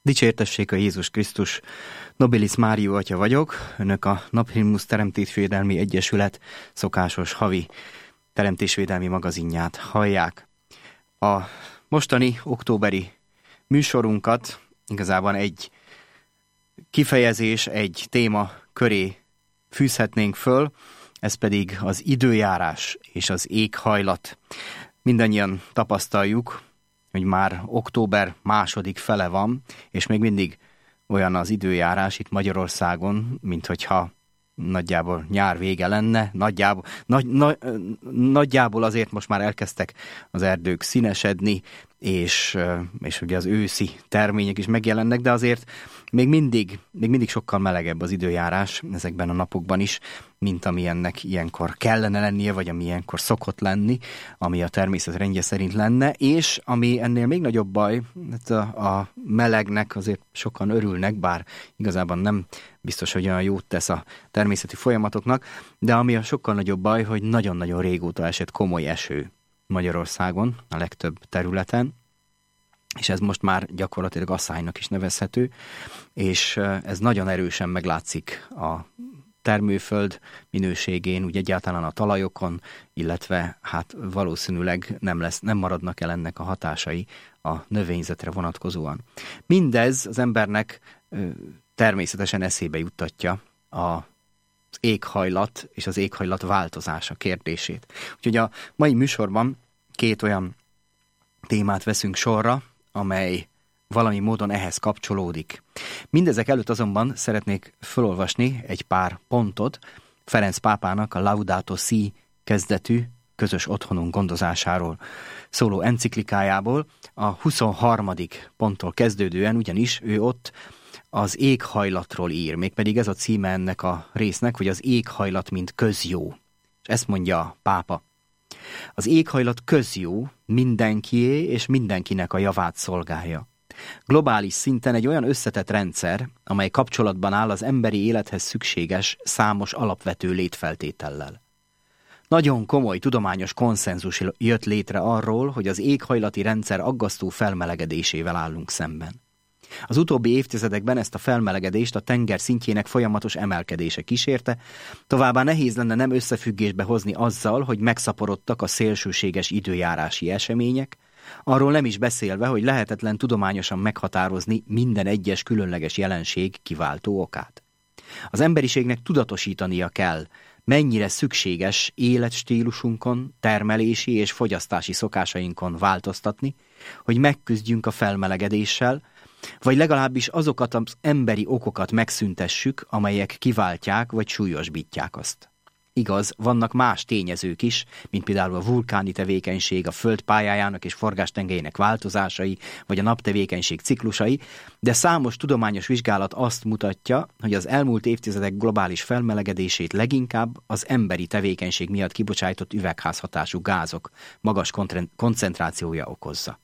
Dicsértessék a Jézus Krisztus, Nobilis Mário atya vagyok, önök a Naphimnusz Teremtésvédelmi Egyesület szokásos havi teremtésvédelmi magazinját hallják. A mostani októberi műsorunkat igazából egy kifejezés, egy téma köré fűzhetnénk föl, ez pedig az időjárás és az éghajlat. Mindannyian tapasztaljuk, hogy már október második fele van, és még mindig olyan az időjárás itt Magyarországon, mint hogyha nagyjából nyár vége lenne, nagyjából azért most már elkezdtek az erdők színesedni, és ugye az őszi termények is megjelennek, de azért még mindig sokkal melegebb az időjárás ezekben a napokban is, mint ami ennek ilyenkor kellene lennie, vagy ami ilyenkor szokott lenni, ami a természet rendje szerint lenne, és ami ennél még nagyobb baj, a melegnek azért sokan örülnek, bár igazából nem biztos, hogy olyan jót tesz a természeti folyamatoknak, de ami a sokkal nagyobb baj, hogy nagyon-nagyon régóta esett komoly eső Magyarországon, a legtöbb területen, és ez most már gyakorlatilag asszálynak is nevezhető, és ez nagyon erősen meglátszik a termőföld minőségén, úgy egyáltalán a talajokon, illetve hát valószínűleg nem maradnak el ennek a hatásai a növényzetre vonatkozóan. Mindez az embernek természetesen eszébe juttatja az éghajlat és az éghajlat változása kérdését. Úgyhogy a mai műsorban két olyan témát veszünk sorra, amely valami módon ehhez kapcsolódik. Mindezek előtt azonban szeretnék felolvasni egy pár pontot Ferenc pápának a Laudato Si kezdetű közös otthonunk gondozásáról szóló enciklikájából, a 23. ponttól kezdődően, ugyanis ő ott az éghajlatról ír, mégpedig ez a címe ennek a résznek, hogy az éghajlat mint közjó. És ezt mondja a pápa. Az éghajlat közjó, mindenkié és mindenkinek a javát szolgálja. Globális szinten egy olyan összetett rendszer, amely kapcsolatban áll az emberi élethez szükséges számos alapvető létfeltétellel. Nagyon komoly tudományos konszenzus jött létre arról, hogy az éghajlati rendszer aggasztó felmelegedésével állunk szemben. Az utóbbi évtizedekben ezt a felmelegedést a tenger szintjének folyamatos emelkedése kísérte, továbbá nehéz lenne nem összefüggésbe hozni azzal, hogy megszaporodtak a szélsőséges időjárási események, arról nem is beszélve, hogy lehetetlen tudományosan meghatározni minden egyes különleges jelenség kiváltó okát. Az emberiségnek tudatosítania kell, mennyire szükséges életstílusunkon, termelési és fogyasztási szokásainkon változtatni, hogy megküzdjünk a felmelegedéssel, vagy legalábbis azokat az emberi okokat megszüntessük, amelyek kiváltják vagy súlyosbítják azt. Igaz, vannak más tényezők is, mint például a vulkáni tevékenység, a Föld pályájának és forgástengelyének változásai, vagy a naptevékenység ciklusai, de számos tudományos vizsgálat azt mutatja, hogy az elmúlt évtizedek globális felmelegedését leginkább az emberi tevékenység miatt kibocsájtott üvegházhatású gázok magas koncentrációja okozza.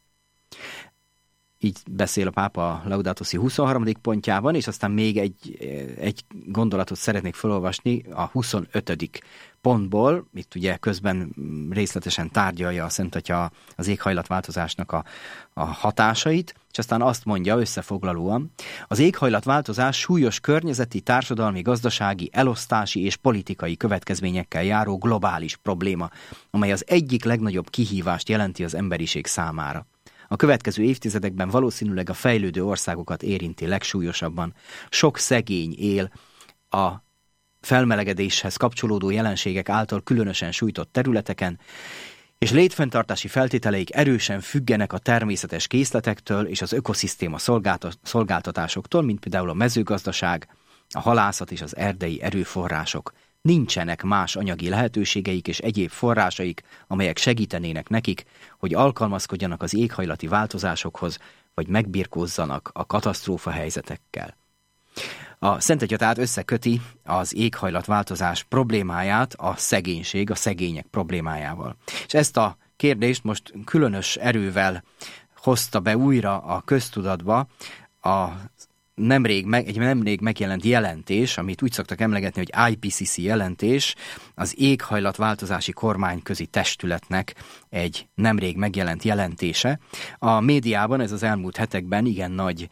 Így beszél a pápa a Laudato Si 23. pontjában, és aztán még egy gondolatot szeretnék felolvasni a 25. pontból. Itt ugye közben részletesen tárgyalja a Szent Atya az éghajlatváltozásnak a hatásait, és aztán azt mondja összefoglalóan, az éghajlatváltozás súlyos környezeti, társadalmi, gazdasági, elosztási és politikai következményekkel járó globális probléma, amely az egyik legnagyobb kihívást jelenti az emberiség számára. A következő évtizedekben valószínűleg a fejlődő országokat érinti legsúlyosabban. Sok szegény él a felmelegedéshez kapcsolódó jelenségek által különösen sújtott területeken, és létfenntartási feltételeik erősen függenek a természetes készletektől és az ökoszisztéma szolgáltatásoktól, mint például a mezőgazdaság, a halászat és az erdei erőforrások. Nincsenek más anyagi lehetőségeik és egyéb forrásaik, amelyek segítenének nekik, hogy alkalmazkodjanak az éghajlati változásokhoz, vagy megbirkózzanak a katasztrófa helyzetekkel. A Szent Atya tehát összeköti az éghajlatváltozás problémáját a szegénység, a szegények problémájával. És ezt a kérdést most különös erővel hozta be újra a köztudatba a egy nemrég megjelent jelentés, amit úgy szoktak emlegetni, hogy IPCC jelentés, az éghajlatváltozási kormányközi testületnek egy nemrég megjelent jelentése. A médiában ez az elmúlt hetekben igen nagy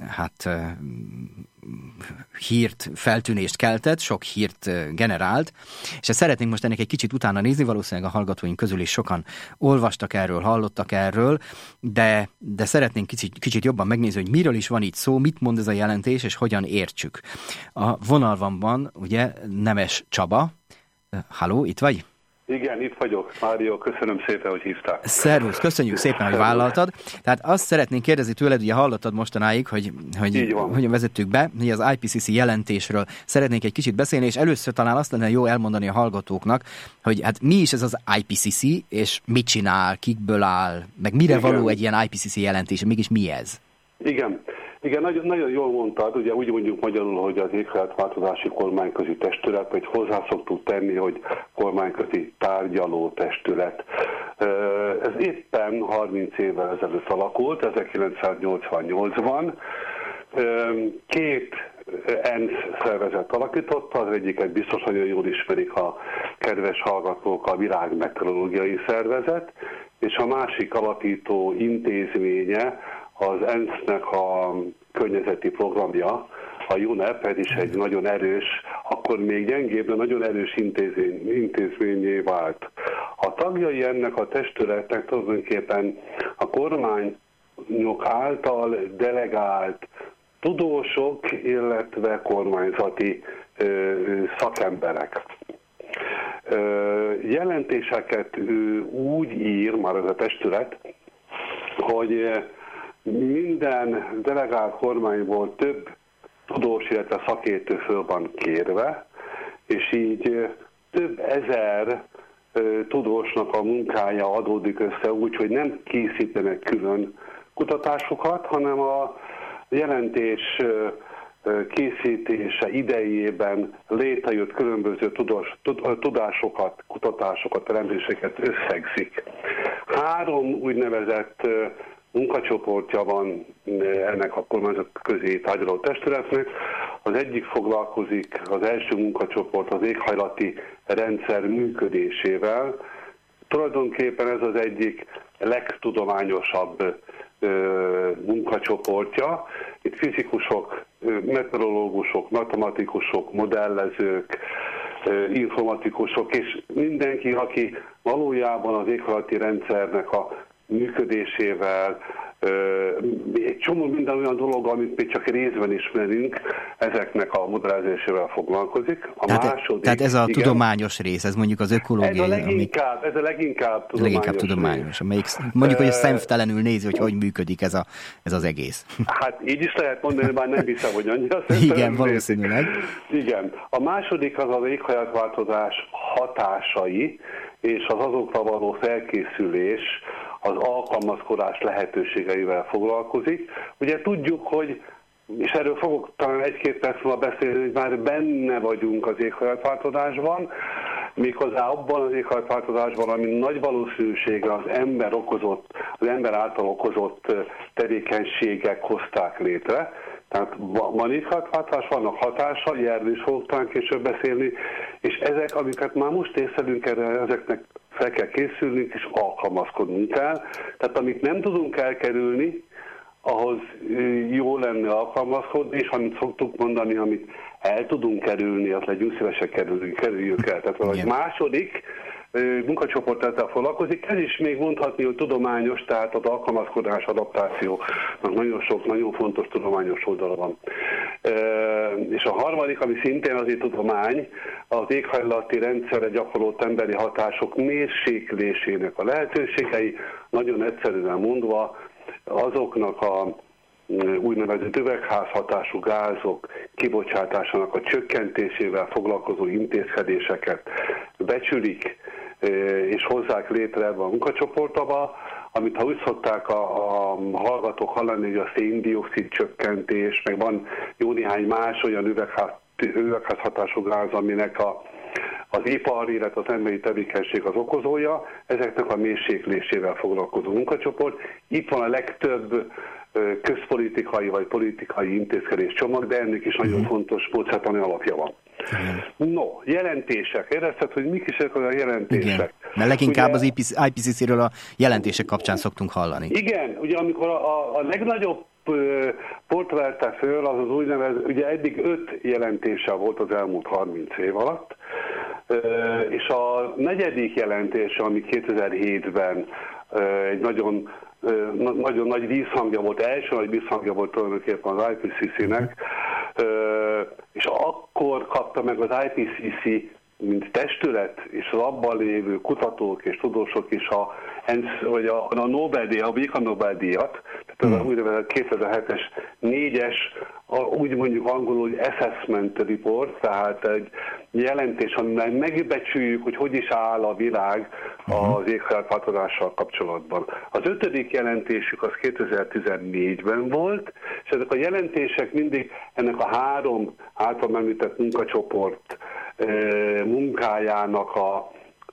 hírt, feltűnést keltett, sok hírt generált, és ezt szeretnénk most ennek egy kicsit utána nézni, valószínűleg a hallgatóink közül is sokan olvastak erről, hallottak erről, de szeretnénk kicsit jobban megnézni, hogy miről is van itt szó, mit mond ez a jelentés, és hogyan értsük. A vonalban van, ugye, Nemes Csaba. Halló, itt vagy? Igen, itt vagyok, Mário, köszönöm szépen, hogy hívtál. Szervusz, köszönjük szépen, hogy vállaltad. Tehát azt szeretnénk kérdezni tőled, ugye hallottad mostanáig, hogy hogyan vezettük be, hogy az IPCC jelentésről szeretnénk egy kicsit beszélni, és először talán azt lenne jó elmondani a hallgatóknak, hogy hát mi is ez az IPCC, és mit csinál, kikből áll, meg mire való egy ilyen IPCC jelentés, mégis mi ez? Igen, nagyon jól mondtad, ugye úgy mondjuk magyarul, hogy az éghajlatváltozási kormányközi testület, vagy hozzá szoktuk tenni, hogy kormányközi tárgyaló testület. Ez éppen 30 évvel ezelőtt alakult, 1988-ban. Két ENSZ szervezet alakította, az egyiket biztos nagyon jól ismerik a kedves hallgatók, a Világmeteorológiai Szervezet, és a másik alapító intézménye az ENSZ-nek a környezeti programja, a UNEP, ez is egy nagyon erős, akkor még gyengébb, de nagyon erős intézményé vált. A tagjai ennek a testületnek tulajdonképpen a kormányok által delegált tudósok, illetve kormányzati szakemberek. Jelentéseket úgy ír már ez a testület, hogy minden delegált kormányból több tudós, illetve szakértő föl van kérve, és így több ezer tudósnak a munkája adódik össze úgy, hogy nem készítenek külön kutatásokat, hanem a jelentés készítése idejében létrejött különböző tudásokat, kutatásokat, elemzéseket összegzik. 3 úgynevezett munkacsoportja van ennek a kormányzatközi tárgyaló testületnek. Az egyik foglalkozik, az első munkacsoport az éghajlati rendszer működésével. Tulajdonképpen ez az egyik legtudományosabb munkacsoportja. Itt fizikusok, meteorológusok, matematikusok, modellezők, informatikusok, és mindenki, aki valójában az éghajlati rendszernek a működésével, egy csomó minden olyan dolog, amit még csak részben ismerünk, ezeknek a modellezésével foglalkozik. Tehát ez a tudományos rész, ez mondjuk az ökológiai... Ez a leginkább tudományos, amelyik mondjuk, hogy szemtelenül nézi, hogy működik ez az egész. Hát így is lehet mondani, bár nem hiszem, hogy annyira igen, valószínűleg. Igen. A második az az éghajlatváltozás hatásai, és az azokra való felkészülés, az alkalmazkodás lehetőségeivel foglalkozik. Ugye tudjuk, hogy, és erről fogok talán 1-2 perc múlva beszélni, hogy már benne vagyunk az éghajlatváltozásban, méghozzá abban az éghajlatváltozásban, ami nagy valószínűséggel az ember által okozott tevékenységek hozták létre. Tehát van éghajlatváltozás, vannak hatása, erről is fogok talán később beszélni, és ezek, amiket már most észlelünk, ezeknek fel kell készülnünk, és alkalmazkodnunk kell. Tehát amit nem tudunk elkerülni, ahhoz jó lenne alkalmazkodni, és amit szoktuk mondani, amit el tudunk kerülni, azt legyünk szívesek kerüljük el. Tehát valahogy második munkacsoport ezzel foglalkozik. Ez is még mondhatni, hogy tudományos, tehát az alkalmazkodás, adaptációnak nagyon sok, nagyon fontos tudományos oldala van. És a harmadik, ami szintén azért tudomány, az éghajlati rendszerre gyakorolt emberi hatások mérséklésének a lehetőségei, nagyon egyszerűen mondva, azoknak a úgynevezett üvegházhatású gázok kibocsátásának a csökkentésével foglalkozó intézkedéseket becsülik és hozzák létre ebbe a munkacsoportba, amit ha úgy szokták a hallgatók hallani, hogy a szén-dioxid csökkentés, meg van jó néhány más olyan üvegházhatású gáz, aminek az ipar, illetve az emberi tevékenység az okozója, ezeknek a mérséklésével foglalkozó munkacsoport. Itt van a legtöbb közpolitikai vagy politikai intézkedés csomag, de ennek is nagyon fontos módszertani alapja van. No, jelentések. Érezted, hogy mik is ezek a jelentések? Igen. Mert leginkább ugye, az IPCC-ről a jelentések kapcsán szoktunk hallani. Igen, ugye amikor a legnagyobb port verte föl, az úgynevezett, ugye eddig 5 jelentése volt az elmúlt 30 év alatt, és a negyedik jelentése, ami 2007-ben egy nagyon nagy vízhangja volt, első nagy vízhangja volt tulajdonképpen az IPCC-nek, és akkor kapta meg az IPCC, mint testület, és az abban lévő kutatók és tudósok is a Nobel-díjat, a Béka Nobel-díjat, tehát az úgynevezett 2007-es 4-es, úgy mondjuk angolul, hogy assessment report, tehát egy jelentés, amiben megbecsüljük, hogy is áll a világ az éghajlatváltozással kapcsolatban. Az 5. jelentésük az 2014-ben volt, és ezek a jelentések mindig ennek a 3 által említett munkacsoport munkájának a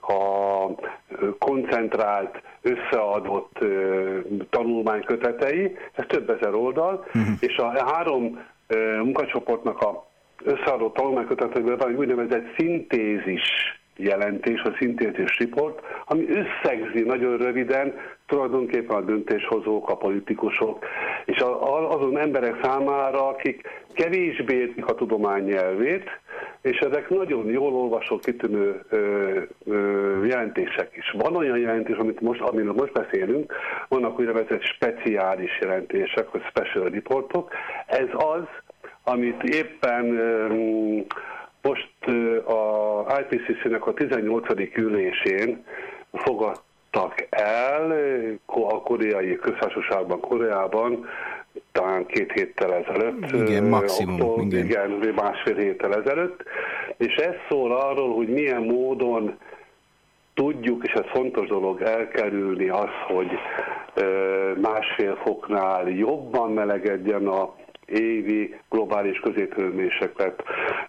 koncentrált, összeadott tanulmánykötetei, ez több ezer oldal, és a 3 munkacsoportnak a összeadott tanulmányköteteiben van egy úgynevezett szintézis jelentés, a szintézis report, ami összegzi nagyon röviden tulajdonképpen a döntéshozók, a politikusok, és azon emberek számára, akik kevésbé értik a tudomány nyelvét, és ezek nagyon jól olvasó, kitűnő jelentések is. Van olyan jelentés, amiről most beszélünk, vannak úgynevezett speciális jelentések, vagy special reportok. Ez az, amit éppen most a IPCC-nek a 18. ülésén fogadtak el a koreai köztársaságban, Koreában, talán 2 héttel ezelőtt. Igen, maximum. Igen, másfél héttel ezelőtt. És ez szól arról, hogy milyen módon tudjuk, és ez fontos dolog, elkerülni azt, hogy 1,5 foknál jobban melegedjen a évi globális középhőmérséklet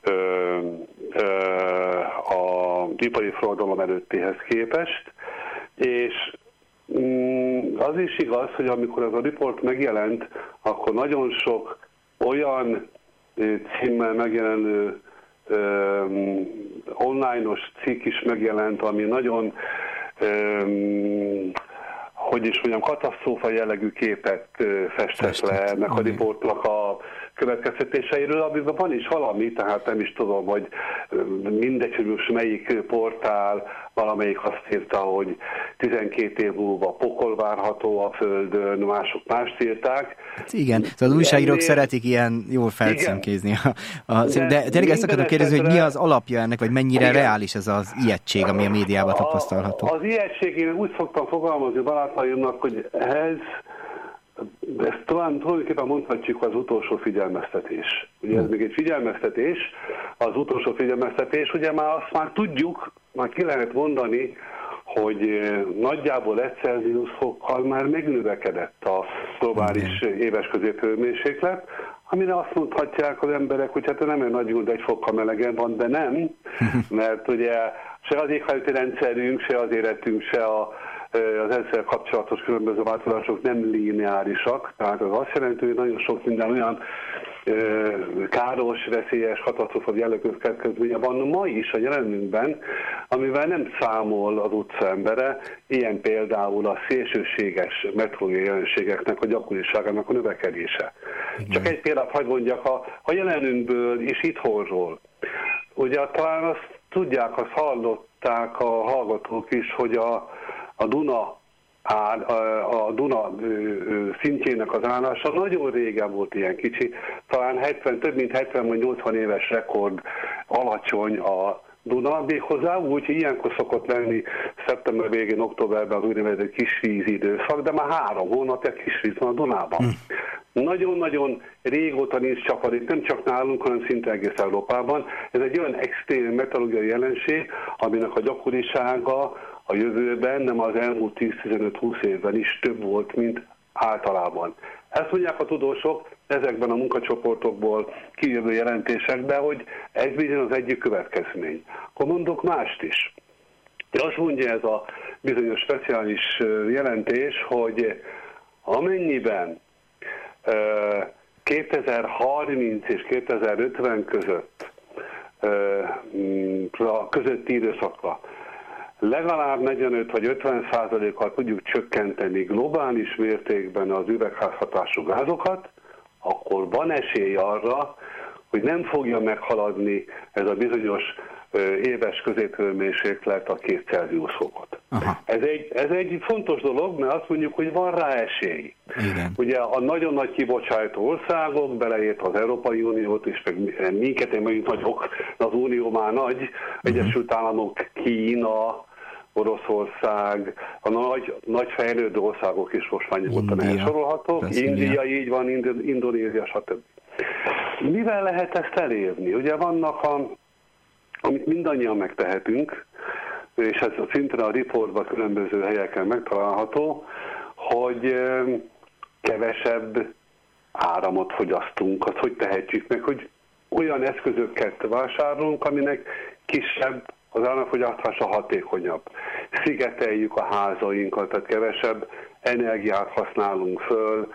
az ipari forradalom előttihez képest, és az is igaz, hogy amikor ez a report megjelent, akkor nagyon sok olyan címmel megjelenő online-os cikk is megjelent, ami nagyon hogy is mondjam, katasztrófa jellegű képet festett le ennek a riportnak a következtetéseiről, amiben van is valami, tehát nem is tudom, hogy mindegy, hogy most melyik portál, valamelyik azt írta, hogy 12 év múlva pokol várható a Földön, mások mást írták. Igen, szóval az újságírók szeretik ilyen jól felcímkézni. De tényleg ezt akarom kérdezni, hogy mi az alapja ennek, vagy mennyire reális ez az ijegység, ami a médiában tapasztalható? Az ijegység, én úgy szoktam fogalmazni barátaimnak, hogy ezt tulajdonképpen mondhatjuk az utolsó figyelmeztetés. Ugye ez még egy figyelmeztetés, az utolsó figyelmeztetés, ugye azt már tudjuk, már ki lehet mondani, hogy nagyjából 1 Celsius fokkal már megnövekedett a globális éves középhőmérséklet, amire azt mondhatják az emberek, hogy hát nem olyan nagy gond, 1 fokkal melegen van, de nem, mert ugye se az éghajlati rendszerünk, se az életünk, se az ezzel kapcsolatos különböző változások nem lineárisak, tehát az azt jelenti, hogy nagyon sok minden olyan káros, veszélyes, katasztrófa jellegű következménye van ma is a jelenünkben, amivel nem számol az utca embere, ilyen például a szélsőséges meteorológiai jelenségeknek a gyakoriságának a növekedése. Igen. Csak egy példát hadd mondjak a jelenünkből és itthonról. Ugye talán azt tudják, azt hallották a hallgatók is, hogy a Duna szintjének az állása nagyon régen volt ilyen kicsi, talán több mint 70 vagy 80 éves rekord alacsony a Duna, méghozzá úgy, hogy ilyenkor szokott lenni szeptember végén, októberben az úgynevezett kisvíz időszak, de már 3 hónapja kisvíz van a Dunában. Nagyon-nagyon régóta nincs csapadék, nem csak nálunk, hanem szinte egész Európában. Ez egy olyan extrém meteorológiai jelenség, aminek a gyakorisága a jövőben, nem az elmúlt 10-15-20 évben is több volt, mint általában. Ezt mondják a tudósok ezekben a munkacsoportokból kijövő jelentésekben, hogy ez bizony az egyik következmény. Akkor mondok mást is. Azt mondja ez a bizonyos speciális jelentés, hogy amennyiben 2030 és 2050 közötti időszakra legalább 45 vagy 50%-kal tudjuk csökkenteni globális mértékben az üvegházhatású gázokat, akkor van esély arra, hogy nem fogja meghaladni ez a bizonyos éves középhőmérséklet a 2 Celsius-fokot. Ez egy fontos dolog, mert azt mondjuk, hogy van rá esély. Igen. Ugye a nagyon nagy kibocsátó országok, beleért az Európai Uniót is, meg minket, én megint nagyok, az Unió már nagy, Egyesült Államok, Kína, Oroszország, a nagy fejlődő országok is most már nyugodtan elsorolhatók, India, így van, Indonézia, stb. Mivel lehet ezt elérni? Ugye vannak, amit mindannyian megtehetünk, és ez szintén a riportban különböző helyeken megtalálható, hogy kevesebb áramot fogyasztunk. Azt hogy tehetjük meg, hogy olyan eszközöket vásárolunk, aminek kisebb az áramfogyasztása, hatékonyabb. Szigeteljük a házainkat, tehát kevesebb energiát használunk föl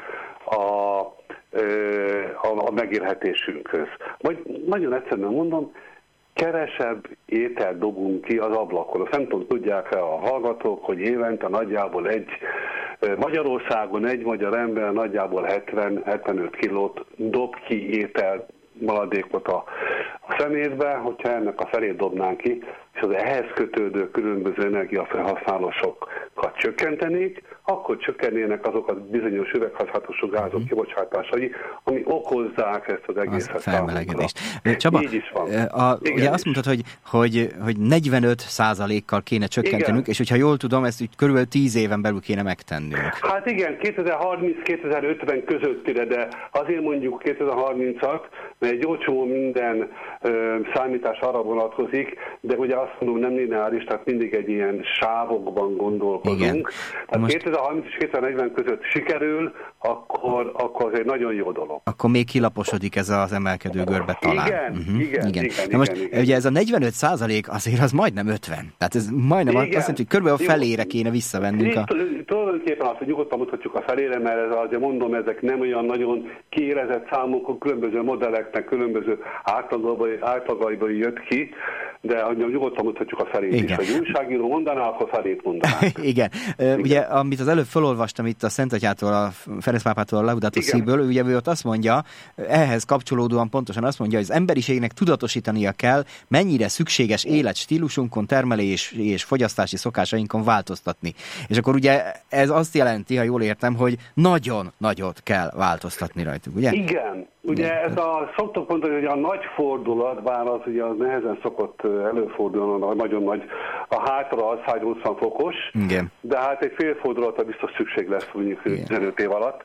a megélhetésünkhöz. Vagy nagyon egyszerűen mondom, kevesebb ételt dobunk ki az ablakon. Azt nem tudom, tudják-e a hallgatók, hogy évente nagyjából Magyarországon egy magyar ember nagyjából 70-75 kilót dob ki étel maradékot a szemétbe, hogyha ennek a felét dobnánk ki, és az ehhez kötődő különböző energiafelhasználásokat csökkentenék, akkor csökkennének azok a bizonyos üvegházhatású gázok kibocsátásai, ami okozzák ezt az egészet. Felmelegedést. Csaba, így is van. Ugye azt mondtad, hogy 45%-kal kéne csökkentenünk, és hogyha jól tudom, ezt úgy körülbelül 10 éven belül kéne megtennünk. Hát igen, 2030-2050 közöttire, de azért mondjuk 2030-at, mert egy jó csomó minden számítás arra vonatkozik, de ugye azt mondom, nem lineáris, tehát mindig egy ilyen sávokban gondolkodunk. Igen. Tehát 2030 és 2040 között sikerül, akkor az egy nagyon jó dolog. Akkor még kilaposodik ez az emelkedő görbe talán. Igen. Na most ugye ez a 45% azért az majdnem 50. Tehát ez majdnem azt jelenti, hogy körülbelül a felére kéne visszavennünk. Tulajdonképpen azt, hogy nyugodtan mutatjuk a felére, mert ez azért mondom, ezek nem olyan nagyon kiélezett számok, különböző modelleknek különböző átlagaiból jött ki, de nyugodtan mutatjuk a felét is. Ha egy újságíró mondaná, akkor felét mondaná. Igen. Ugye, amit az előbb felolvastam itt a Szent Atyától, a Ferenc pápától, a Laudato Si-ből, ugye ő ott azt mondja, ehhez kapcsolódóan pontosan azt mondja, hogy az emberiségnek tudatosítania kell, mennyire szükséges életstílusunkon, termelés és fogyasztási szokásainkon változtatni. És akkor ugye ez azt jelenti, ha jól értem, hogy nagyon nagyot kell változtatni rajtuk, ugye? Igen. Ugye szoktuk mondani, hogy a nagy fordulat, bár az ugye az nehezen szokott előfordulni, nagyon nagy, a hátra az 180 fokos, igen. De hát egy fél fordulatra biztos szükség lesz mondjuk 15 év alatt.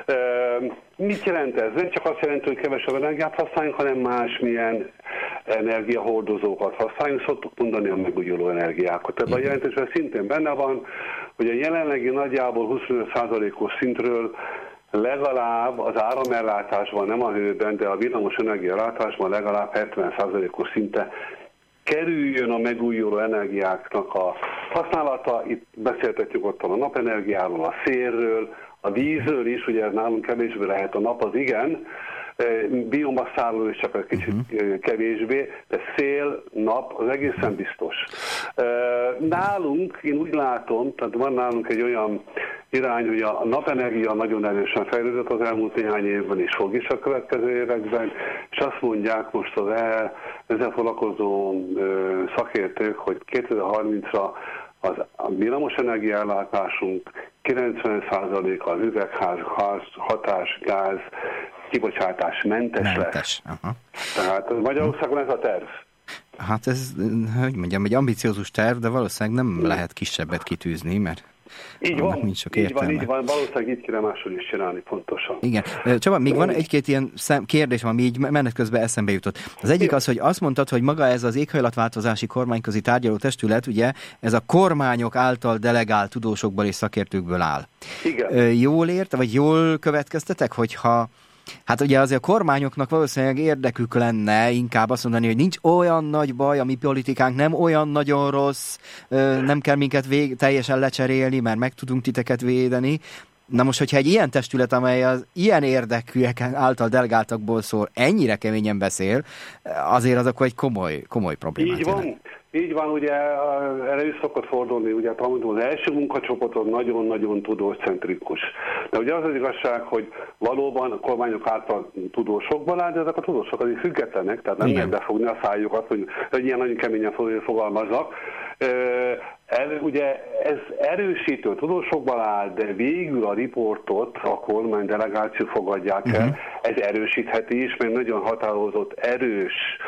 Mit jelent ez? Nem csak azt jelenti, hogy kevesebb energiát használjunk, hanem másmilyen energiahordozókat használjunk, szoktuk mondani a megújuló energiákat. Ebben a jelentésben szintén benne van, hogy a jelenlegi nagyjából 25%-os szintről legalább az áramellátásban, nem a hőben, de a villamos energiaellátásban legalább 70%-os szinte kerüljön a megújuló energiáknak a használata. Itt beszéltetjük ott a napenergiáról, a szélről, a vízről is, ugye nálunk kevésbé lehet, a nap az igen, biomasszáról is csak egy kicsit kevésbé, de szél, nap az egészen biztos. Nálunk, én úgy látom, tehát van nálunk egy olyan irány, hogy a napenergia nagyon erősen fejlődött az elmúlt néhány évben, és fog is a következő években, és azt mondják most az ezzel foglalkozó szakértők, hogy 2030-ra a villamos energiaellátásunk 90%-a az üvegház hatás, gáz, kibocsátás mentes lesz. Tehát Magyarországon ez a terv. Hát ez, hogy mondjam, egy ambiciózus terv, de valószínűleg nem lehet kisebbet kitűzni, mert így van, valószínűleg így kéne máshol is csinálni pontosan. Igen. Csaba, még van egy-két ilyen kérdés, ami így menet közben eszembe jutott. Az egyik az, hogy azt mondtad, hogy maga ez az éghajlatváltozási kormányközi tárgyaló testület, ugye, ez a kormányok által delegált tudósokból és szakértőkből áll. Igen. Jól vagy jól következtetek, hogyha hát ugye azért a kormányoknak valószínűleg érdekük lenne inkább azt mondani, hogy nincs olyan nagy baj, a mi politikánk nem olyan nagyon rossz, nem kell minket teljesen lecserélni, mert meg tudunk titeket védeni, Na most, hogyha egy ilyen testület, amely az ilyen érdekűek által delegáltakból szól, ennyire keményen beszél, azért az akkor egy komoly problémát jelent. Így van, ugye erre is szokott fordulni, ugye az első munkacsoport az nagyon-nagyon tudóscentrikus. De ugye az igazság, hogy valóban a kormányok által tudósokban áll, de ezek a tudósok azért függetlenek, tehát nem lehet befogni a szájukat, hogy ilyen nagyon keményen fogalmaznak. Ugye ez erősítő tudósokban áll, de végül a riportot a kormány delegáció fogadják el. Ez erősítheti is, mert nagyon határozott, erős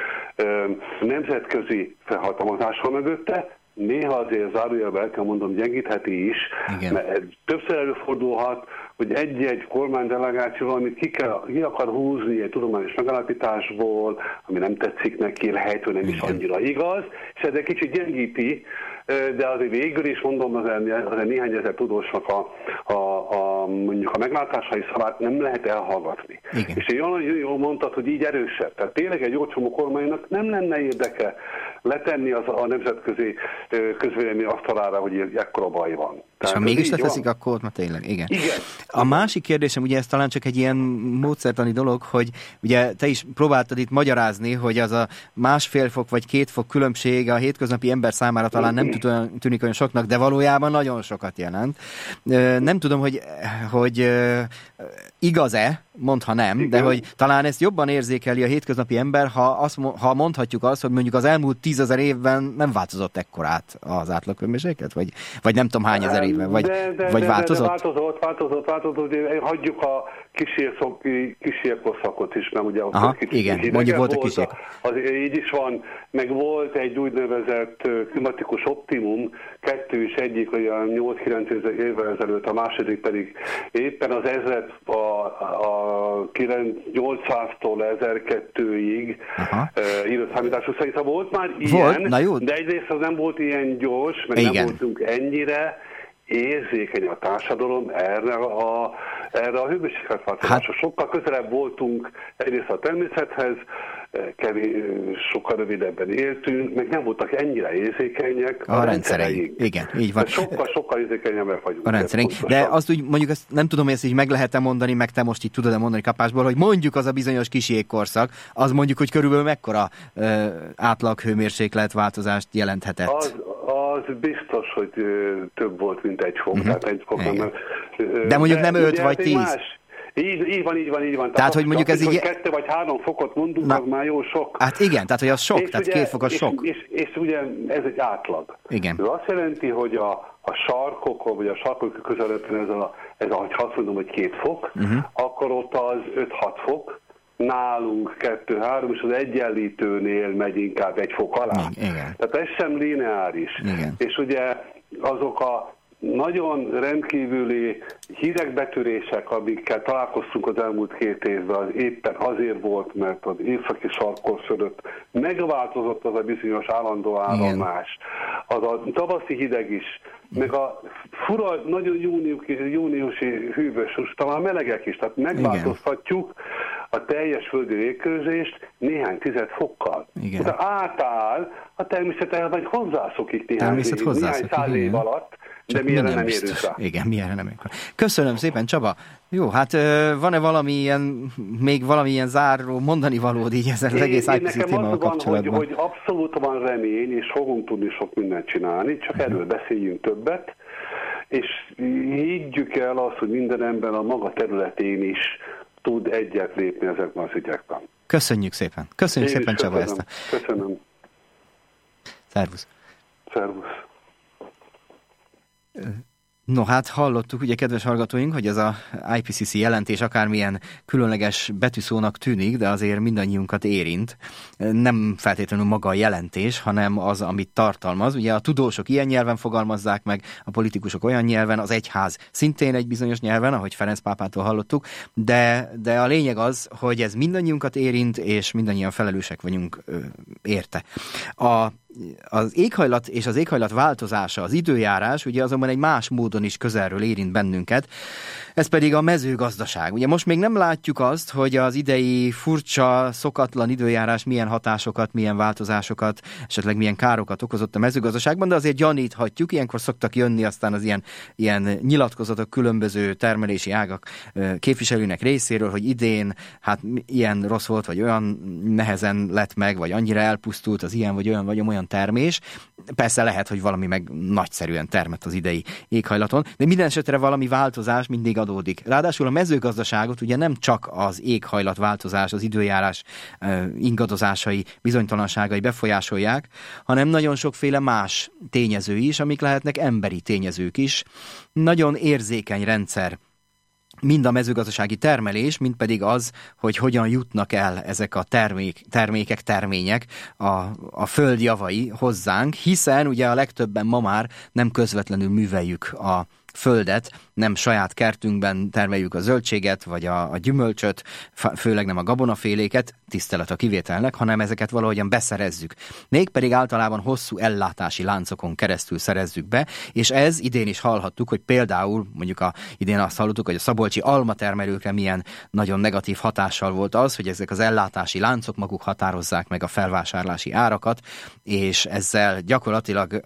nemzetközi felhatalmazás van mögötte, néha azért zárójelben el kell mondom, gyengítheti is, mert többször előfordulhat, hogy egy-egy kormánydelegáció valamit ki akar húzni egy tudományos megállapításból, ami nem tetszik neki, lehet, hogy nem is annyira igaz, és ez egy kicsit gyengíti, de azért végül is mondom, azért néhány ezer tudósnak mondjuk a meglátásai szavát nem lehet elhallgatni. Igen. És jól mondtad, hogy így erősebb. Tehát tényleg egy jó csomó kormánynak nem lenne érdeke letenni a nemzetközi közvélemény asztalára, hogy ekkora baj van. És ha mégis leteszik, akkor ott tényleg, igen. A másik kérdésem, ugye ez talán csak egy ilyen módszertani dolog, hogy ugye te is próbáltad itt magyarázni, hogy az a 1,5 fok vagy 2 fok különbség a hétköznapi ember számára talán nem tűnik olyan soknak, de valójában nagyon sokat jelent. Nem tudom, hogy igaz-e, mondd, ha nem, igen. De hogy talán ezt jobban érzékeli a hétköznapi ember, ha mondhatjuk azt, hogy mondjuk az elmúlt 10 000 évben nem változott ekkorát az átlagkömérséklet, vagy nem tudom hány ezer évben, vagy változott? Változott, hagyjuk a kísérkorszakot is, mert ugye igen, mondjuk volt a kísér. Így is van, meg volt egy úgynevezett klimatikus optimum, 2 és 1 olyan 8-9 évvel ezelőtt, a második pedig éppen az 800-tól 1002-ig időszámítású szerint volt már ilyen, de egyrészt az nem volt ilyen gyors, meg nem voltunk ennyire érzékeny a társadalom erre a hőmérsékletváltozásra. Sokkal közelebb voltunk egyrészt a természethez, sokkal rövidebben éltünk, meg nem voltak ennyire érzékenyek a rendszereink. Igen, így van. Sokkal érzékenyebbek vagyunk. A rendszereink. De azt úgy mondjuk, ezt nem tudom, hogy ezt így meg lehet-e mondani, meg te most így tudod-e mondani kapásból, hogy mondjuk az a bizonyos kis jégkorszak, az mondjuk, hogy körülbelül mekkora átlag hőmérsékletváltozást jelenthetett. Az biztos, hogy több volt, mint 1 fok. Tehát 1 fok nem, de mondjuk nem 5 vagy 10. Így van. Tehát, hogy mondjuk ez így... 2 vagy 3 fokot mondunk, az már jó sok. Hát igen, tehát hogy az sok, tehát 2 fok az sok. És ugye ez egy átlag. Igen. Ez azt jelenti, hogy a sarkokon, vagy a sarkok közelében ez ahogy azt mondom, hogy 2 fok, akkor ott az 5-6 fok, nálunk 2-3, és az egyenlítőnél megy inkább 1 fok alá. Igen. Tehát ez sem lineáris. Igen. És ugye azok a nagyon rendkívüli hidegbetörések, amikkel találkoztunk az elmúlt 2 évben, az éppen azért volt, mert az északi sarkkor fölött megváltozott az a bizonyos állandó áramlás. Az a tavaszi hideg is, meg a fura, nagyon júniusi hűvös, talán melegek is, tehát megváltoztatjuk a teljes földi légkörözést néhány 10 fokkal. De átáll a természethez, vagy hozzászokik néhány 100 év alatt, de mi erre nem érünk rá. Igen, mi erre nem érünk rá. Köszönöm szépen, Csaba. Jó, hát van-e még valami ilyen záró mondani valód így ezzel az egész IPCC témával kapcsolatban? Hogy abszolút van remény, és fogunk tudni sok mindent csinálni, csak erről beszéljünk többet, és higgyük el azt, hogy minden ember a maga területén is tud egyet lépni ezekben az ügyekben. Köszönjük szépen. Köszönjük szépen, Csaba, ezt. Köszönöm. Szervusz. Szervusz. No, hát hallottuk, ugye, kedves hallgatóink, hogy ez a IPCC jelentés akármilyen különleges betűszónak tűnik, de azért mindannyiunkat érint. Nem feltétlenül maga a jelentés, hanem az, amit tartalmaz. Ugye a tudósok ilyen nyelven fogalmazzák meg, a politikusok olyan nyelven, az egyház szintén egy bizonyos nyelven, ahogy Ferenc pápától hallottuk, de a lényeg az, hogy ez mindannyiunkat érint, és mindannyian felelősek vagyunk érte. A az éghajlat és az éghajlat változása, az időjárás ugye azonban egy más módon is közelről érint bennünket, ez pedig a mezőgazdaság. Ugye most még nem látjuk azt, hogy az idei furcsa, szokatlan időjárás milyen hatásokat, milyen változásokat, esetleg milyen károkat okozott a mezőgazdaságban, de azért gyaníthatjuk, ilyenkor szoktak jönni aztán az ilyen nyilatkozatok különböző termelési ágak képviselőnek részéről, hogy idén hát ilyen rossz volt, vagy olyan nehezen lett meg, vagy annyira elpusztult az ilyen, vagy olyan termés. Persze lehet, hogy valami meg nagyszerűen termett az idei éghajlaton, de minden esetre valami változás mindig adódik. Ráadásul a mezőgazdaságot ugye nem csak az éghajlat változás, az időjárás ingadozásai, bizonytalanságai befolyásolják, hanem nagyon sokféle más tényező is, amik lehetnek emberi tényezők is. Nagyon érzékeny rendszer mind a mezőgazdasági termelés, mind pedig az, hogy hogyan jutnak el ezek a termények a föld javai hozzánk, hiszen ugye a legtöbben ma már nem közvetlenül műveljük a földet, nem saját kertünkben termeljük a zöldséget, vagy a gyümölcsöt, főleg nem a gabonaféléket, tisztelet a kivételnek, hanem ezeket valahogyan beszerezzük. Mégpedig általában hosszú ellátási láncokon keresztül szerezzük be, és ez idén is hallhattuk, hogy például, mondjuk idén azt hallottuk, hogy a szabolcsi almatermelőkre milyen nagyon negatív hatással volt az, hogy ezek az ellátási láncok maguk határozzák meg a felvásárlási árakat, és ezzel gyakorlatilag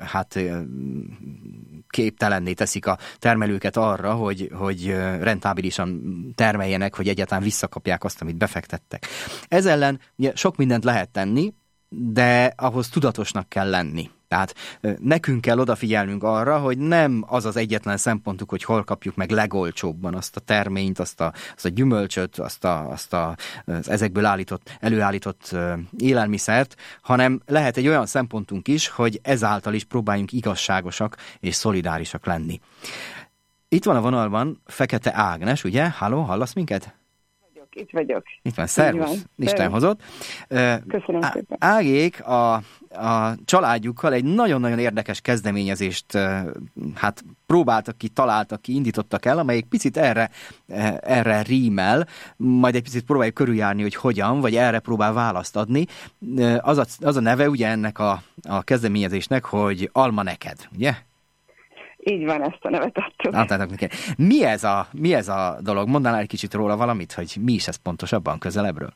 képtelenné teszik a termelőket arra, hogy rentábilisan termeljenek, hogy egyáltalán visszakapják azt, amit befektettek. Ez ellen ugye sok mindent lehet tenni, de ahhoz tudatosnak kell lenni. Tehát nekünk kell odafigyelnünk arra, hogy nem az az egyetlen szempontunk, hogy hol kapjuk meg legolcsóbban azt a terményt, azt a gyümölcsöt, az ezekből előállított élelmiszert, hanem lehet egy olyan szempontunk is, hogy ezáltal is próbáljunk igazságosak és szolidárisak lenni. Itt van a vonalban Fekete Ágnes, ugye? Halló, hallasz minket? Itt vagyok. Itt van, szervusz, Isten hozott. Köszönöm szépen. Ágék a családjukkal egy nagyon-nagyon érdekes kezdeményezést próbáltak ki, találtak ki, indítottak el, amelyik picit erre rímel, majd egy picit próbáljuk körüljárni, hogy hogyan, vagy erre próbál választ adni. Az a neve ugye ennek a kezdeményezésnek, hogy Alma neked, ugye? Így van, ezt a nevet adtuk. Mi ez a dolog? Mondanál egy kicsit róla valamit, hogy mi is ez pontosabban, közelebbről?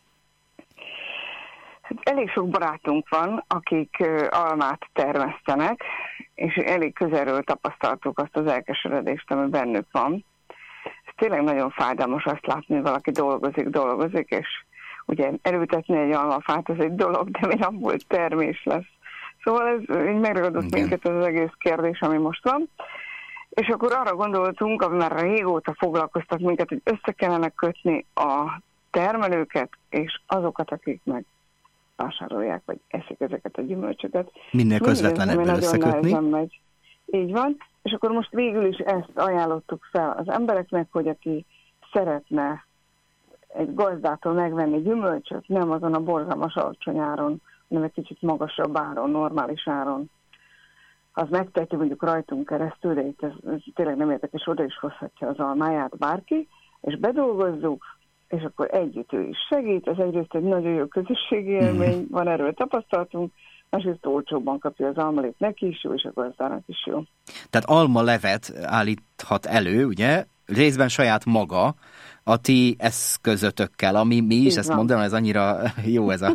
Hát elég sok barátunk van, akik almát termesztenek, és elég közelről tapasztaltuk azt az elkeseredést, ami bennük van. Ez tényleg nagyon fájdalmas azt látni, hogy valaki dolgozik, és ugye elültetni egy almafát, ez egy dolog, de még abból termés lesz. Szóval ez így megragadott minket az egész kérdés, ami most van. És akkor arra gondoltunk, ami már régóta foglalkoztat minket, hogy össze kellene kötni a termelőket, és azokat, akik meg vásárolják, vagy eszik ezeket a gyümölcsöket. Minél közvetlenebből összekötni. Megy. Így van. És akkor most végül is ezt ajánlottuk fel az embereknek, hogy aki szeretne egy gazdától megvenni gyümölcsöt, nem azon a borzalmas alacsony áron, hanem egy kicsit magasabb áron, normális áron, az megteheti mondjuk rajtunk keresztül, de itt ez tényleg nem érdekes, oda is hozhatja az almáját bárki, és bedolgozzuk, és akkor együtt ő is segít. Ez egyrészt egy nagyon jó közösségi élmény, van erről tapasztalatunk, másrészt olcsóbban kapja az almalét neki is jó, és a gazdának is jó. Tehát almalevet állíthat elő, ugye? Részben saját maga, a ti eszközötökkel, ami mi is, ezt mondom, ez annyira jó ez a...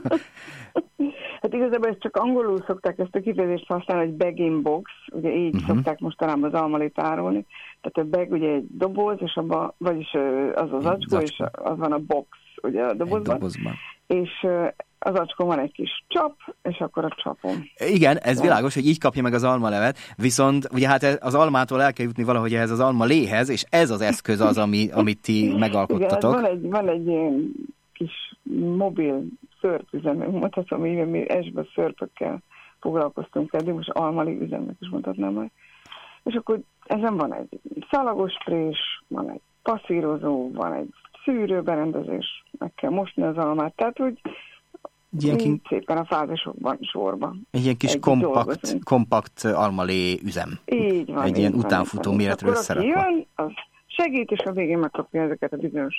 Hát igazából ezt csak angolul szokták ezt a kifejezést használni, hogy bag-in-box, ugye így szokták mostanában az almalét árulni. Tehát a bag ugye egy doboz, és abban, vagyis az acskó, és az van a box, ugye a dobozban. És az acskó van egy kis csap, és akkor a csapon. Igen, ez világos, hogy így kapja meg az almalevet, viszont ugye hát az almától el kell jutni valahogy ehhez az almaléhez, és ez az eszköz az, amit ti megalkottatok. Igen, van egy ilyen kis mobil szörpüzemű, mondhatom így, mi esbe szörpökkel foglalkoztunk eddig, most almali üzemnek is mondhatnám majd. És akkor ezen van egy szalagos prés, van egy passzírozó, van egy szűrőberendezés, meg kell mosni az almát, tehát úgy szépen a fázisokban sorban. Egy ilyen kis kompakt almalé üzem. Így van. Egy ilyen utánfutó méretről összerakva. Aki jön, az segít, és a végén megkapja ezeket a bizonyos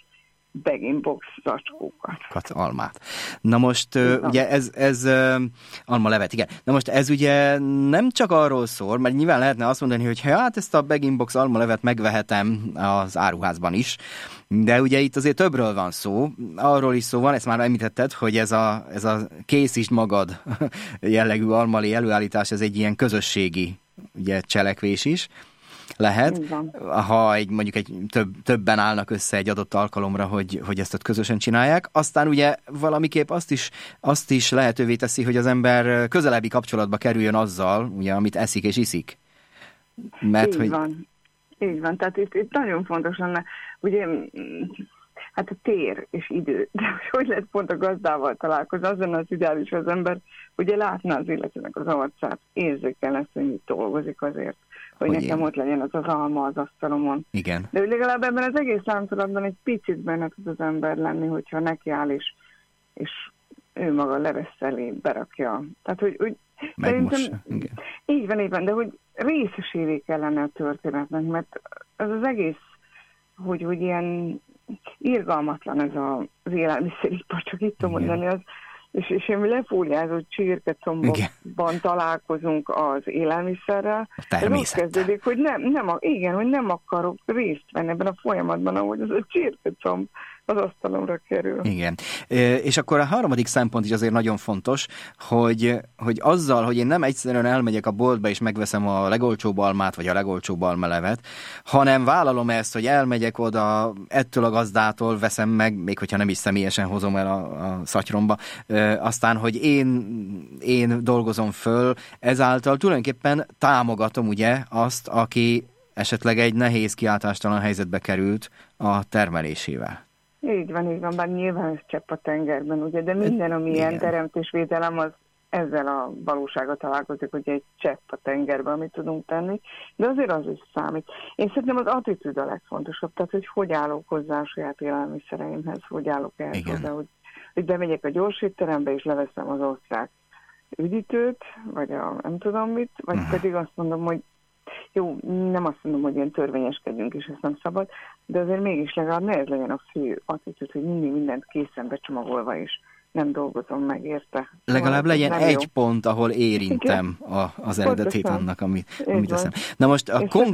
bag-in-box zacskókat. Almát. Na most ugye ez almalevet, igen. Na most ez ugye nem csak arról szól, mert nyilván lehetne azt mondani, hogy hát ezt a bag-in-box almalevet megvehetem az áruházban is, de ugye itt azért többről van szó. Arról is szó van, ezt már említetted, hogy ez a készítsd magad jellegű almalé előállítás, ez egy ilyen közösségi ugye, cselekvés is lehet, ha mondjuk többen állnak össze egy adott alkalomra, hogy ezt ott közösen csinálják. Aztán ugye valamiképp azt is lehetővé teszi, hogy az ember közelebbi kapcsolatba kerüljön azzal, ugye, amit eszik és iszik. Mert, Így van. Tehát itt nagyon fontos lenne, ugye, hát a tér és idő, de hogy lehet pont a gazdával találkozni, az lenne az ideális, az ember ugye látná az illetőnek az arcát, érzékel ezt, hogy mit dolgozik azért, hogy nekem ott legyen az alma az asztalomon. Igen. De legalább ebben az egész láncolatban egy picit benne tud az ember lenni, hogyha nekiáll és ő maga levesz elé, berakja. Tehát, hogy megmossa. Így van, de hogy részesévé kellene a történetnek, mert az egész, hogy ilyen irgalmatlan ez az élelmiszeripar, csak itt tudom mondani, és én lefóliázott csirkecombokban találkozunk az élelmiszerrel. Ez ott kezdődik, hogy nem akarok részt venni ebben a folyamatban, ahogy az a csirkecomb az asztalomra kerül. Igen. És akkor a harmadik szempont is azért nagyon fontos, hogy azzal, hogy én nem egyszerűen elmegyek a boltba és megveszem a legolcsóbb almát, vagy a legolcsóbb almalevet, hanem vállalom ezt, hogy elmegyek oda, ettől a gazdától veszem meg, még hogyha nem is személyesen hozom el a szatyromba, aztán, hogy én dolgozom föl, ezáltal tulajdonképpen támogatom ugye azt, aki esetleg egy nehéz kiáltástalan helyzetbe került a termelésével. Így van, bár nyilván ez csepp a tengerben, ugye, de minden, ami ilyen teremtésvédelem, az ezzel a valósággal találkozik, hogy egy csepp a tengerben, amit tudunk tenni, de azért az is számít. Én szerintem az attitűd a legfontosabb, tehát hogy állok hozzá a saját élelmiszereimhez, hogy állok ehhez hozzá, hogy bemegyek a gyorsétterembe, és leveszem az osztrák üdítőt, vagy a nem tudom mit, vagy pedig azt mondom, hogy jó, nem azt mondom, hogy ilyen törvényeskedjünk, és ezt nem szabad, de azért mégis legalább ne ez legyen a fő attitűd, hogy mindig mindent készen becsomagolva is nem dolgozom meg érte. Legalább legyen egy pont, ahol érintem az eredetét annak, amit eszem. Na most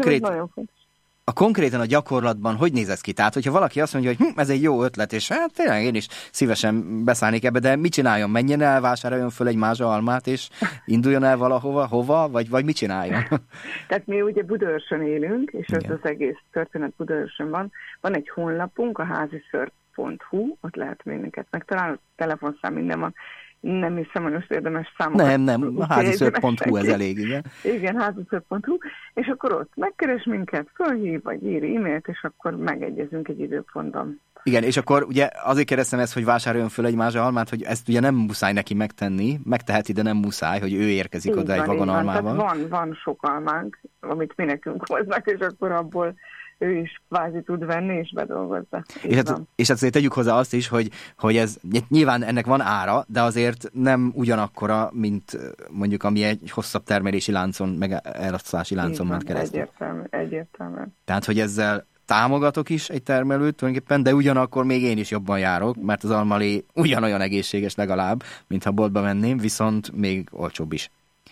konkrétan a gyakorlatban hogy néz ez ki? Tehát, hogyha valaki azt mondja, hogy ez egy jó ötlet, és hát tényleg én is szívesen beszállnék ebbe, de mit csináljon? Menjen el, vásároljon föl egy mázsa almát, és induljon el hova, vagy mit csináljon? Tehát mi ugye Budaörsön élünk, és ez az egész történet Budaörsön van. Van egy honlapunk, a házisört.hu, ott lehet minket megtalálni, a telefonszám minden van. Nem hiszem, hogy most érdemes számokat. Nem, a házisört.hu ez elég, igen. Igen, házisört.hu, és akkor ott megkeres minket, fölhív, vagy ír e-mailt, és akkor megegyezünk egy időpontban. Igen, és akkor ugye azért kérdeztem ezt, hogy vásároljon föl egy mázsa almát, hogy ezt ugye nem muszáj neki megtenni, megteheti, de nem muszáj, hogy ő érkezik így oda egy vagon almával. Tehát van sok almánk, amit mi nekünk hoznak, és akkor abból ő is kvázi tud venni, és bedolgozza. És azért tegyük hozzá azt is, hogy ez nyilván ennek van ára, de azért nem ugyanakkora, mint mondjuk ami egy hosszabb termelési láncon, meg elosztási láncon ment keresztül. Egyértelműen. Tehát, hogy ezzel támogatok is egy termelőt tulajdonképpen, de ugyanakkor még én is jobban járok, mert az almalé ugyanolyan egészséges legalább, mint ha boltba menném, viszont még olcsóbb is.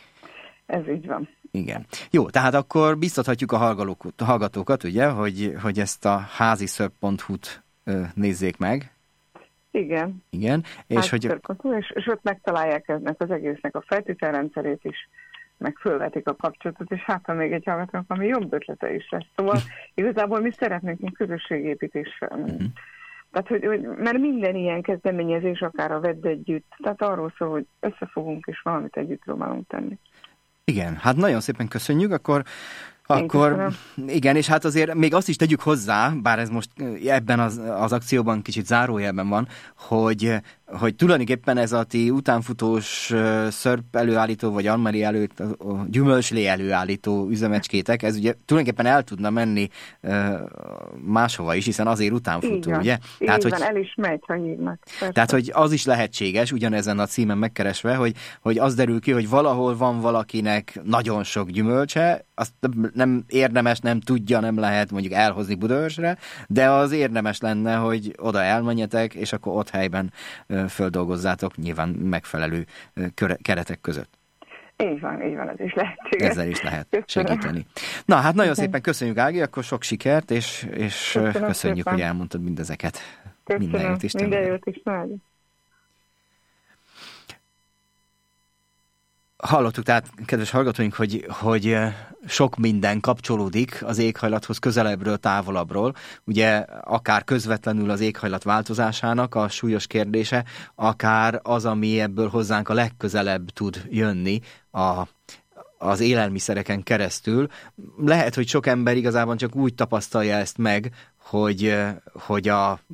Ez így van. Igen. Jó, tehát akkor biztathatjuk a hallgatókat, ugye, hogy ezt a házisörp.hu-t nézzék meg. Igen. És és ott megtalálják ennek az egésznek a feltételrendszerét is, meg fölvetik a kapcsolatot, és hát ha még egy hallgatónak, ami jobb ötlete is lesz. Szóval igazából mi szeretnénk egy közösségépítés felmenni. Tehát, mert minden ilyen kezdeményezés, akár a Vedd Együtt, tehát arról szól, hogy összefogunk és valamit együtt próbálunk tenni. Igen, hát nagyon szépen köszönjük, akkor igen, és hát azért még azt is tegyük hozzá, bár ez most ebben az akcióban kicsit zárójelben van, hogy hogy tulajdonképpen ez a ti utánfutós szörp előállító, vagy Anne-Marie gyümölcslé előállító üzemecskétek, ez ugye tulajdonképpen el tudna menni máshova is, hiszen azért utánfutó, igen, ugye? Tehát, hogy el is megy, ha hívnak. Tehát, hogy az is lehetséges, ugyanezen a címen megkeresve, hogy az derül ki, hogy valahol van valakinek nagyon sok gyümölcse, azt nem érdemes, nem tudja, nem lehet mondjuk elhozni Budaörsre, de az érdemes lenne, hogy oda elmenjetek, és akkor ott helyben földolgozzátok, nyilván megfelelő keretek között. Így van, ez is lehetséges. Ezzel is lehet segíteni. Na, hát nagyon szépen köszönjük, Ági, akkor sok sikert, és köszönjük, szépen, hogy elmondtad mindezeket. Minden jót is. Minden jót is. Hallottuk tehát, kedves hallgatóink, hogy sok minden kapcsolódik az éghajlathoz közelebbről, távolabbról. Ugye akár közvetlenül az éghajlat változásának a súlyos kérdése, akár az, ami ebből hozzánk a legközelebb tud jönni az élelmiszereken keresztül. Lehet, hogy sok ember igazából csak úgy tapasztalja ezt meg, hogy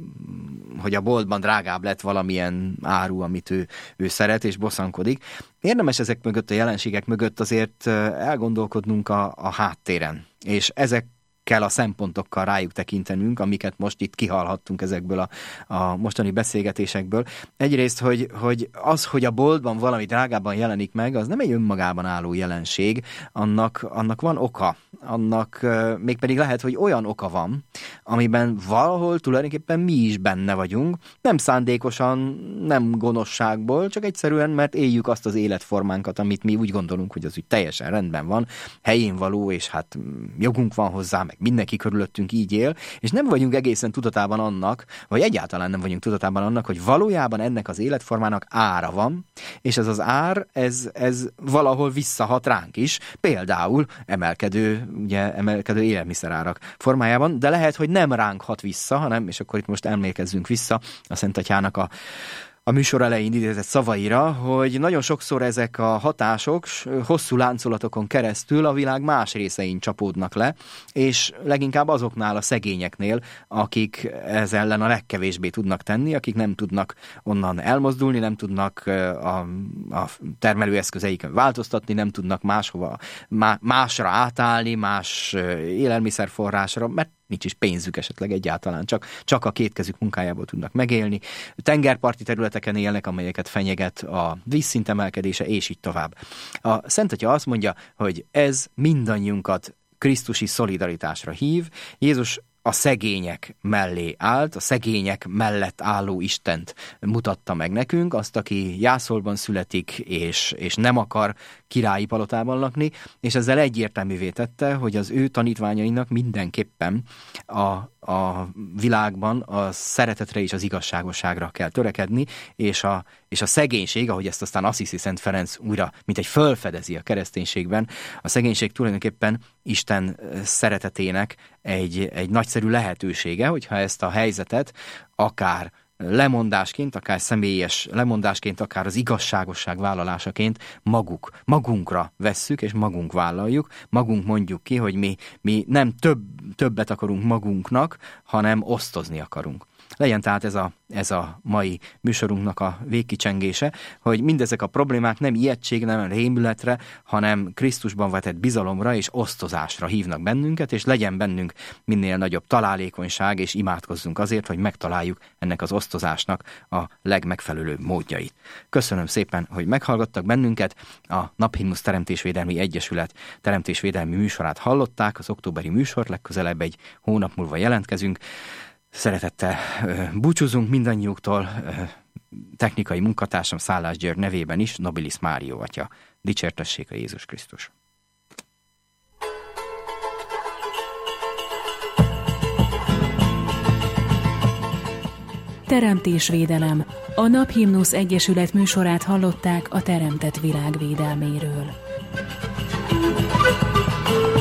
a boltban drágább lett valamilyen áru, amit ő szeret és bosszankodik. Érdemes ezek mögött, a jelenségek mögött azért elgondolkodnunk a háttéren, és ezekkel a szempontokkal rájuk tekintenünk, amiket most itt kihallhattunk ezekből a mostani beszélgetésekből. Egyrészt, hogy a boltban valami drágában jelenik meg, az nem egy önmagában álló jelenség, annak van oka. Annak mégpedig lehet, hogy olyan oka van, amiben valahol tulajdonképpen mi is benne vagyunk, nem szándékosan, nem gonoszságból, csak egyszerűen, mert éljük azt az életformánkat, amit mi úgy gondolunk, hogy az úgy teljesen rendben van, helyén való, és hát jogunk van hozzá, meg mindenki körülöttünk így él, és nem vagyunk egészen tudatában annak, vagy egyáltalán nem vagyunk tudatában annak, hogy valójában ennek az életformának ára van, és ez az ár, ez valahol visszahat ránk is, például emelkedő élelmiszerárak formájában, de lehet, hogy nem ránk hat vissza, hanem, és akkor itt most emlékezzünk vissza a Szent Atyának a műsor elején idézett szavaira, hogy nagyon sokszor ezek a hatások hosszú láncolatokon keresztül a világ más részein csapódnak le, és leginkább azoknál a szegényeknél, akik ez ellen a legkevésbé tudnak tenni, akik nem tudnak onnan elmozdulni, nem tudnak a termelőeszközeiken változtatni, nem tudnak másra átállni, más élelmiszerforrásra, mert nincs is pénzük esetleg egyáltalán, csak a két kezük munkájából tudnak megélni. Tengerparti területeken élnek, amelyeket fenyeget a vízszint emelkedése, és így tovább. A Szent Atya azt mondja, hogy ez mindannyiunkat krisztusi szolidaritásra hív. Jézus a szegények mellé állt, a szegények mellett álló Istent mutatta meg nekünk, azt, aki jászolban születik, és nem akar királyi palotában lakni, és ezzel egyértelművé tette, hogy az ő tanítványainak mindenképpen a világban a szeretetre és az igazságosságra kell törekedni, és a szegénység, ahogy ezt aztán Assisi Szent Ferenc újra, mint egy fölfedezi a kereszténységben, a szegénység tulajdonképpen Isten szeretetének egy nagyszerű lehetősége, hogyha ezt a helyzetet akár lemondásként, akár személyes lemondásként, akár az igazságosság vállalásaként magunkra vesszük, és magunk vállaljuk, magunk mondjuk ki, hogy mi nem többet akarunk magunknak, hanem osztozni akarunk. Legyen tehát ez a mai műsorunknak a végkicsengése, hogy mindezek a problémák nem ijegység, nem rémületre, hanem Krisztusban vetett bizalomra és osztozásra hívnak bennünket, és legyen bennünk minél nagyobb találékonyság, és imádkozzunk azért, hogy megtaláljuk ennek az osztozásnak a legmegfelelőbb módjait. Köszönöm szépen, hogy meghallgattak bennünket. A Naphimnusz Teremtésvédelmi Egyesület teremtésvédelmi műsorát hallották, az októberi műsor, legközelebb egy hónap múlva jelentkezünk. Szeretettel búcsúzunk mindannyiuktól, technikai munkatársam Szállás György nevében is, Nobilis Mário Atya. Dicsértessék a Jézus Krisztus! Teremtésvédelem. A Naphimnusz Egyesület műsorát hallották a teremtett világ védelméről.